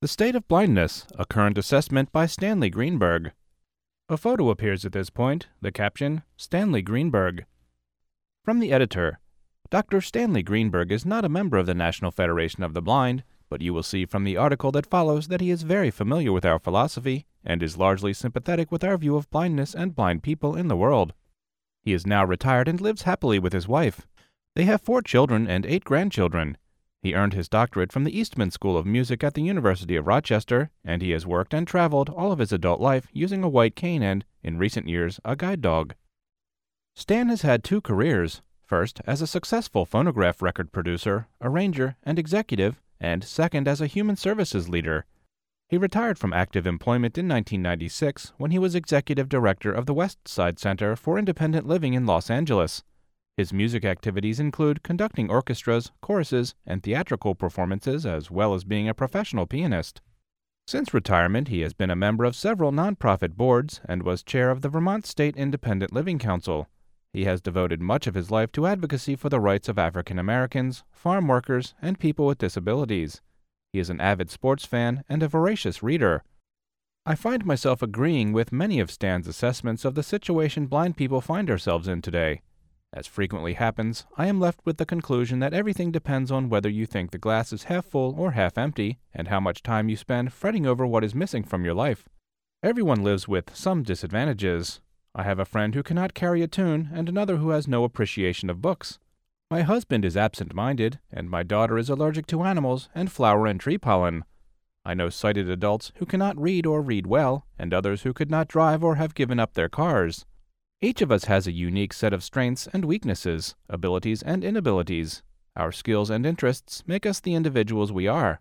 The State of Blindness, a current assessment by Stanley Greenberg. A photo appears at this point, the caption, Stanley Greenberg. From the editor, Dr. Stanley Greenberg is not a member of the National Federation of the Blind, but you will see from the article that follows that he is very familiar with our philosophy and is largely sympathetic with our view of blindness and blind people in the world. He is now retired and lives happily with his wife. They have 4 children and 8 grandchildren. He earned his doctorate from the Eastman School of Music at the University of Rochester, and he has worked and traveled all of his adult life using a white cane and, in recent years, a guide dog. Stan has had 2 careers, first as a successful phonograph record producer, arranger, and executive, and second as a human services leader. He retired from active employment in 1996 when he was executive director of the West Side Center for Independent Living in Los Angeles. His music activities include conducting orchestras, choruses, and theatrical performances, as well as being a professional pianist. Since retirement, he has been a member of several nonprofit boards and was chair of the Vermont State Independent Living Council. He has devoted much of his life to advocacy for the rights of African Americans, farm workers, and people with disabilities. He is an avid sports fan and a voracious reader. I find myself agreeing with many of Stan's assessments of the situation blind people find ourselves in today. As frequently happens, I am left with the conclusion that everything depends on whether you think the glass is half full or half empty, and how much time you spend fretting over what is missing from your life. Everyone lives with some disadvantages. I have a friend who cannot carry a tune and another who has no appreciation of books. My husband is absent-minded, and my daughter is allergic to animals and flower and tree pollen. I know sighted adults who cannot read or read well, and others who could not drive or have given up their cars. Each of us has a unique set of strengths and weaknesses, abilities and inabilities. Our skills and interests make us the individuals we are.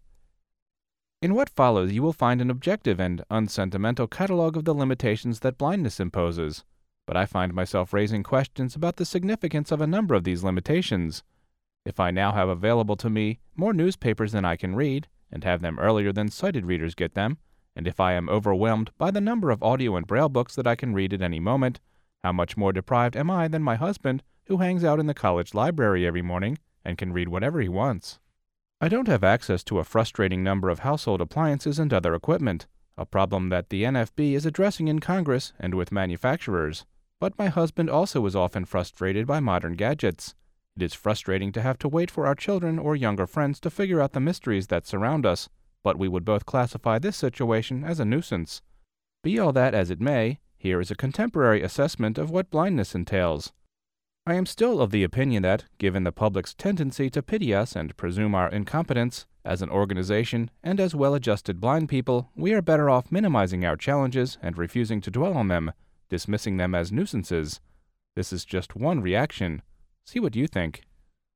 In what follows, you will find an objective and unsentimental catalogue of the limitations that blindness imposes, but I find myself raising questions about the significance of a number of these limitations. If I now have available to me more newspapers than I can read, and have them earlier than sighted readers get them, and if I am overwhelmed by the number of audio and braille books that I can read at any moment, how much more deprived am I than my husband, who hangs out in the college library every morning and can read whatever he wants? I don't have access to a frustrating number of household appliances and other equipment, a problem that the NFB is addressing in Congress and with manufacturers. But my husband also is often frustrated by modern gadgets. It is frustrating to have to wait for our children or younger friends to figure out the mysteries that surround us, but we would both classify this situation as a nuisance. Be all that as it may, here is a contemporary assessment of what blindness entails. I am still of the opinion that, given the public's tendency to pity us and presume our incompetence, as an organization and as well-adjusted blind people, we are better off minimizing our challenges and refusing to dwell on them, dismissing them as nuisances. This is just one reaction. See what you think.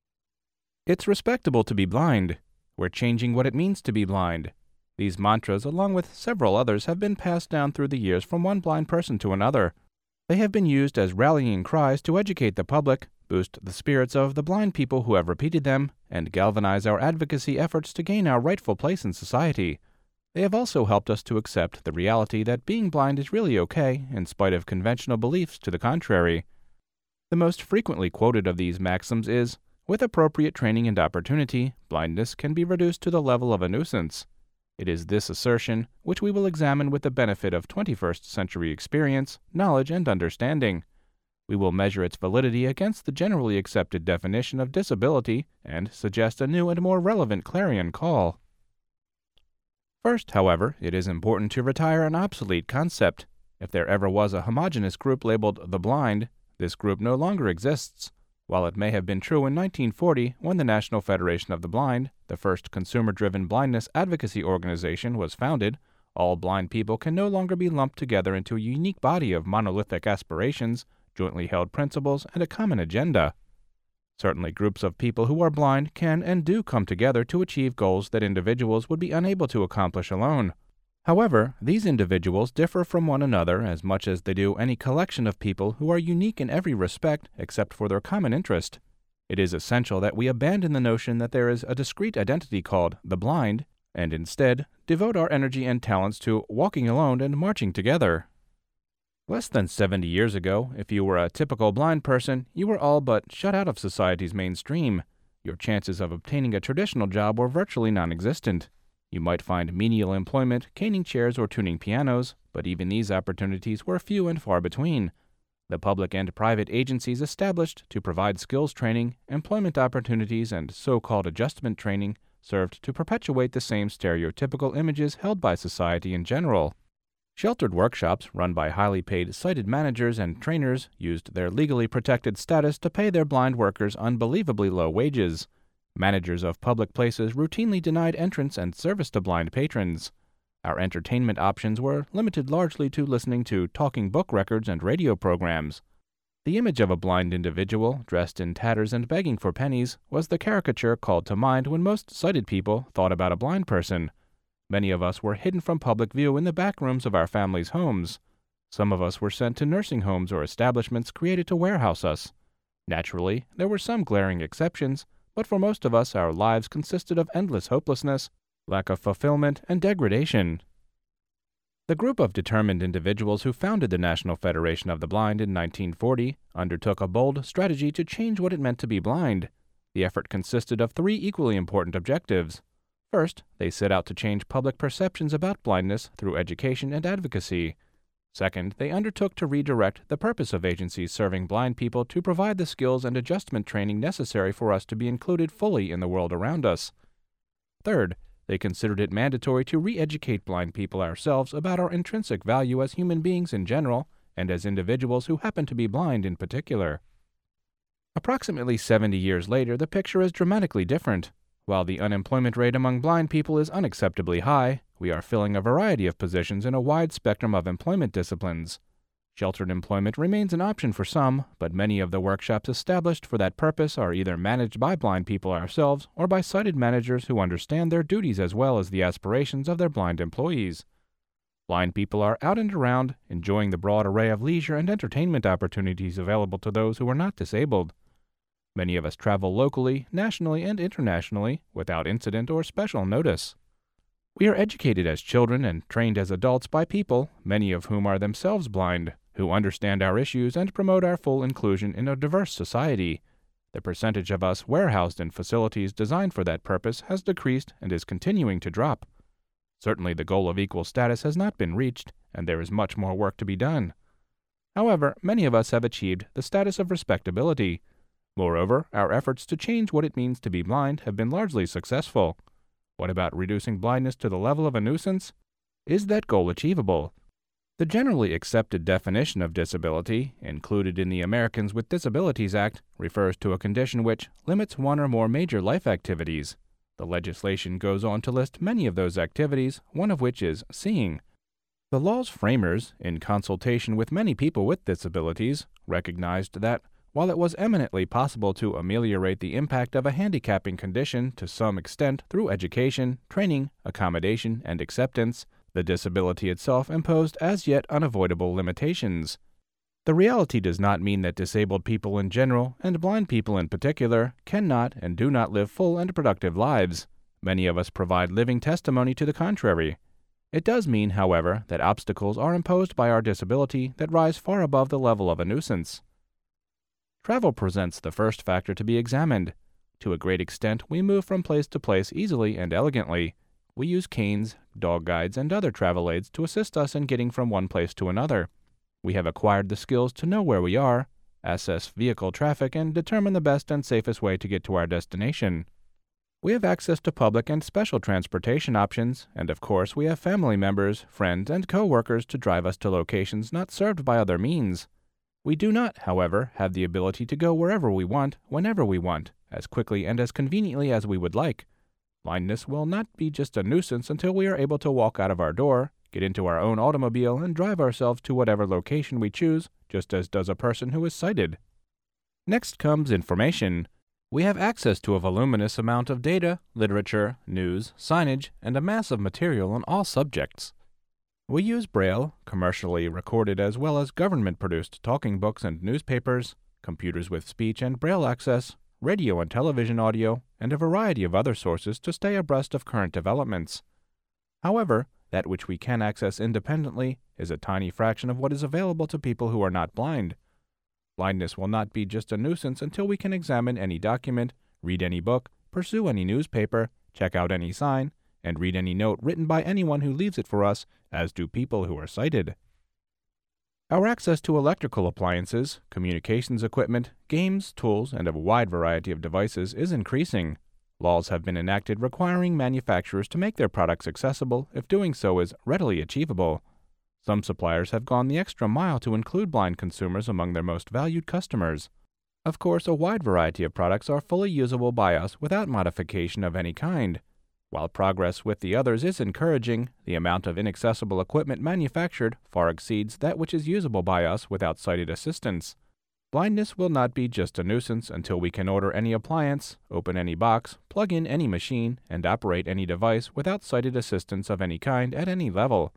It's respectable to be blind. We're changing what it means to be blind. These mantras, along with several others, have been passed down through the years from one blind person to another. They have been used as rallying cries to educate the public, boost the spirits of the blind people who have repeated them, and galvanize our advocacy efforts to gain our rightful place in society. They have also helped us to accept the reality that being blind is really okay, in spite of conventional beliefs to the contrary. The most frequently quoted of these maxims is, with appropriate training and opportunity, blindness can be reduced to the level of a nuisance. It is this assertion which we will examine with the benefit of 21st century experience, knowledge, and understanding. We will measure its validity against the generally accepted definition of disability and suggest a new and more relevant clarion call. First, however, it is important to retire an obsolete concept. If there ever was a homogeneous group labeled the blind, this group no longer exists. While it may have been true in 1940 when the National Federation of the Blind, the first consumer-driven blindness advocacy organization, was founded, all blind people can no longer be lumped together into a unique body of monolithic aspirations, jointly held principles, and a common agenda. Certainly groups of people who are blind can and do come together to achieve goals that individuals would be unable to accomplish alone. However, these individuals differ from one another as much as they do any collection of people who are unique in every respect except for their common interest. It is essential that we abandon the notion that there is a discrete identity called the blind, and instead devote our energy and talents to walking alone and marching together. Less than 70 years ago, if you were a typical blind person, you were all but shut out of society's mainstream. Your chances of obtaining a traditional job were virtually non-existent. You might find menial employment, caning chairs or tuning pianos, but even these opportunities were few and far between. The public and private agencies established to provide skills training, employment opportunities, and so-called adjustment training served to perpetuate the same stereotypical images held by society in general. Sheltered workshops run by highly paid sighted managers and trainers used their legally protected status to pay their blind workers unbelievably low wages. Managers of public places routinely denied entrance and service to blind patrons. Our entertainment options were limited largely to listening to talking book records and radio programs. The image of a blind individual, dressed in tatters and begging for pennies, was the caricature called to mind when most sighted people thought about a blind person. Many of us were hidden from public view in the back rooms of our families' homes. Some of us were sent to nursing homes or establishments created to warehouse us. Naturally, there were some glaring exceptions, but for most of us our lives consisted of endless hopelessness, lack of fulfillment, and degradation. The group of determined individuals who founded the National Federation of the Blind in 1940 undertook a bold strategy to change what it meant to be blind. The effort consisted of three equally important objectives. First, they set out to change public perceptions about blindness through education and advocacy. Second, they undertook to redirect the purpose of agencies serving blind people to provide the skills and adjustment training necessary for us to be included fully in the world around us. Third, they considered it mandatory to re-educate blind people ourselves about our intrinsic value as human beings in general and as individuals who happen to be blind in particular. Approximately 70 years later, the picture is dramatically different. While the unemployment rate among blind people is unacceptably high, we are filling a variety of positions in a wide spectrum of employment disciplines. Sheltered employment remains an option for some, but many of the workshops established for that purpose are either managed by blind people ourselves or by sighted managers who understand their duties as well as the aspirations of their blind employees. Blind people are out and around, enjoying the broad array of leisure and entertainment opportunities available to those who are not disabled. Many of us travel locally, nationally, and internationally without incident or special notice. We are educated as children and trained as adults by people, many of whom are themselves blind, who understand our issues and promote our full inclusion in a diverse society. The percentage of us warehoused in facilities designed for that purpose has decreased and is continuing to drop. Certainly the goal of equal status has not been reached, and there is much more work to be done. However, many of us have achieved the status of respectability. Moreover, our efforts to change what it means to be blind have been largely successful. What about reducing blindness to the level of a nuisance? Is that goal achievable? The generally accepted definition of disability, included in the Americans with Disabilities Act, refers to a condition which limits one or more major life activities. The legislation goes on to list many of those activities, one of which is seeing. The law's framers, in consultation with many people with disabilities, recognized that while it was eminently possible to ameliorate the impact of a handicapping condition to some extent through education, training, accommodation, and acceptance, the disability itself imposed as yet unavoidable limitations. The reality does not mean that disabled people in general, and blind people in particular, cannot and do not live full and productive lives. Many of us provide living testimony to the contrary. It does mean, however, that obstacles are imposed by our disability that rise far above the level of a nuisance. Travel presents the first factor to be examined. To a great extent, we move from place to place easily and elegantly. We use canes, dog guides, and other travel aids to assist us in getting from one place to another. We have acquired the skills to know where we are, assess vehicle traffic, and determine the best and safest way to get to our destination. We have access to public and special transportation options, and of course we have family members, friends, and co-workers to drive us to locations not served by other means. We do not, however, have the ability to go wherever we want, whenever we want, as quickly and as conveniently as we would like. Blindness will not be just a nuisance until we are able to walk out of our door, get into our own automobile, and drive ourselves to whatever location we choose, just as does a person who is sighted. Next comes information. We have access to a voluminous amount of data, literature, news, signage, and a mass of material on all subjects. We use Braille, commercially recorded as well as government-produced talking books and newspapers, computers with speech and Braille access, radio and television audio, and a variety of other sources to stay abreast of current developments. However, that which we can access independently is a tiny fraction of what is available to people who are not blind. Blindness will not be just a nuisance until we can examine any document, read any book, pursue any newspaper, check out any sign, and read any note written by anyone who leaves it for us, as do people who are sighted. Our access to electrical appliances, communications equipment, games, tools, and a wide variety of devices is increasing. Laws have been enacted requiring manufacturers to make their products accessible if doing so is readily achievable. Some suppliers have gone the extra mile to include blind consumers among their most valued customers. Of course, a wide variety of products are fully usable by us without modification of any kind. While progress with the others is encouraging, the amount of inaccessible equipment manufactured far exceeds that which is usable by us without sighted assistance. Blindness will not be just a nuisance until we can order any appliance, open any box, plug in any machine, and operate any device without sighted assistance of any kind at any level.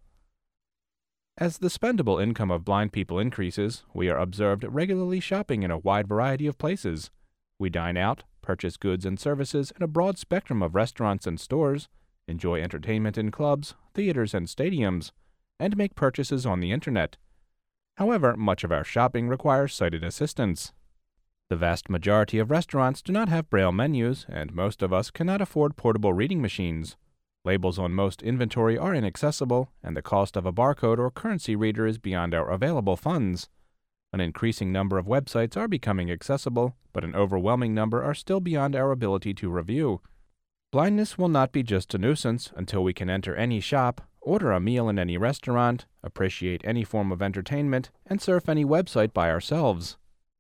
As the spendable income of blind people increases, we are observed regularly shopping in a wide variety of places. We dine out, purchase goods and services in a broad spectrum of restaurants and stores, enjoy entertainment in clubs, theaters, and stadiums, and make purchases on the internet. However, much of our shopping requires sighted assistance. The vast majority of restaurants do not have braille menus, and most of us cannot afford portable reading machines. Labels on most inventory are inaccessible, and the cost of a barcode or currency reader is beyond our available funds. An increasing number of websites are becoming accessible, but an overwhelming number are still beyond our ability to review. Blindness will not be just a nuisance until we can enter any shop, order a meal in any restaurant, appreciate any form of entertainment, and surf any website by ourselves.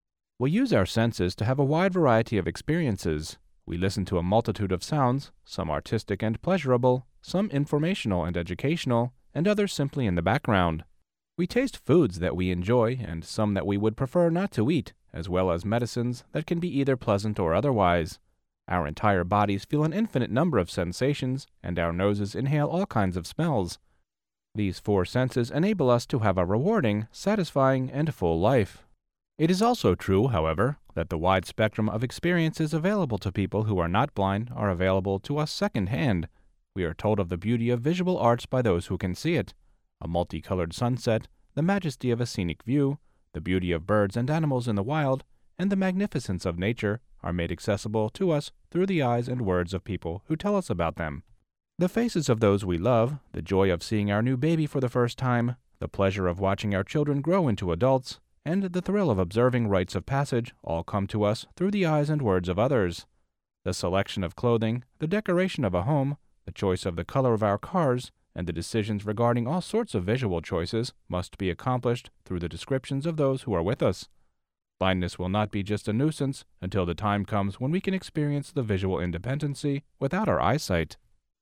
We use our senses to have a wide variety of experiences. We listen to a multitude of sounds, some artistic and pleasurable, some informational and educational, and others simply in the background. We taste foods that we enjoy and some that we would prefer not to eat, as well as medicines that can be either pleasant or otherwise. Our entire bodies feel an infinite number of sensations, and our noses inhale all kinds of smells. These four senses enable us to have a rewarding, satisfying, and full life. It is also true, however, that the wide spectrum of experiences available to people who are not blind are available to us second-hand. We are told of the beauty of visual arts by those who can see it. A multicolored sunset, the majesty of a scenic view, the beauty of birds and animals in the wild, and the magnificence of nature are made accessible to us through the eyes and words of people who tell us about them. The faces of those we love, the joy of seeing our new baby for the first time, the pleasure of watching our children grow into adults, and the thrill of observing rites of passage all come to us through the eyes and words of others. The selection of clothing, the decoration of a home, the choice of the color of our cars, and the decisions regarding all sorts of visual choices must be accomplished through the descriptions of those who are with us. Blindness will not be just a nuisance until the time comes when we can experience the visual independency without our eyesight.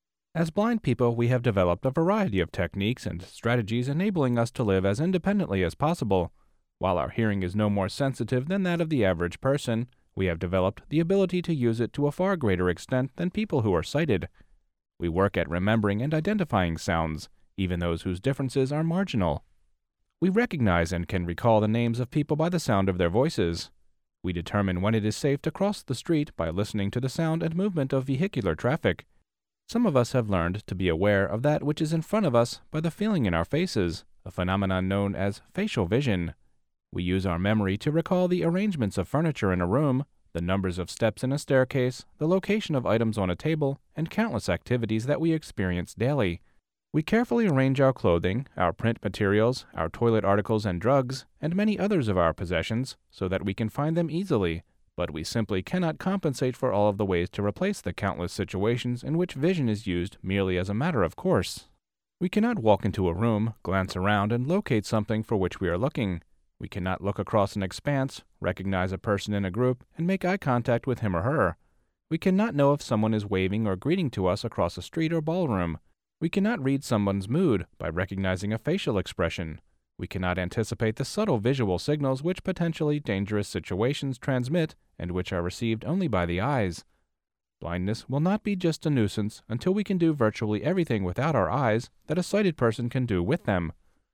As blind people, we have developed a variety of techniques and strategies enabling us to live as independently as possible. While our hearing is no more sensitive than that of the average person, we have developed the ability to use it to a far greater extent than people who are sighted. We work at remembering and identifying sounds, even those whose differences are marginal. We recognize and can recall the names of people by the sound of their voices. We determine when it is safe to cross the street by listening to the sound and movement of vehicular traffic. Some of us have learned to be aware of that which is in front of us by the feeling in our faces, a phenomenon known as facial vision. We use our memory to recall the arrangements of furniture in a room, the numbers of steps in a staircase, the location of items on a table, and countless activities that we experience daily. We carefully arrange our clothing, our print materials, our toilet articles and drugs, and many others of our possessions so that we can find them easily, but we simply cannot compensate for all of the ways to replace the countless situations in which vision is used merely as a matter of course. We cannot walk into a room, glance around, and locate something for which we are looking. We cannot look across an expanse, recognize a person in a group, and make eye contact with him or her. We cannot know if someone is waving or greeting to us across a street or ballroom. We cannot read someone's mood by recognizing a facial expression. We cannot anticipate the subtle visual signals which potentially dangerous situations transmit and which are received only by the eyes. Blindness will not be just a nuisance until we can do virtually everything without our eyes that a sighted person can do with them.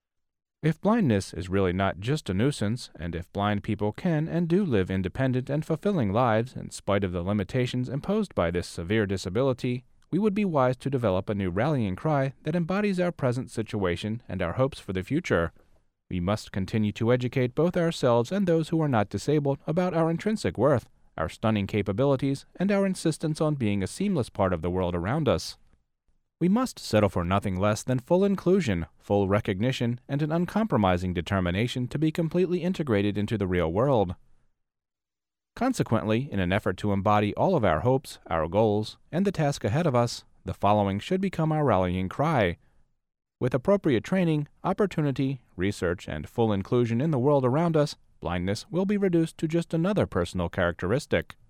If blindness is really not just a nuisance, and if blind people can and do live independent and fulfilling lives in spite of the limitations imposed by this severe disability, we would be wise to develop a new rallying cry that embodies our present situation and our hopes for the future. We must continue to educate both ourselves and those who are not disabled about our intrinsic worth, our stunning capabilities, and our insistence on being a seamless part of the world around us. We must settle for nothing less than full inclusion, full recognition, and an uncompromising determination to be completely integrated into the real world. Consequently, in an effort to embody all of our hopes, our goals, and the task ahead of us, the following should become our rallying cry. With appropriate training, opportunity, research, and full inclusion in the world around us, blindness will be reduced to just another personal characteristic.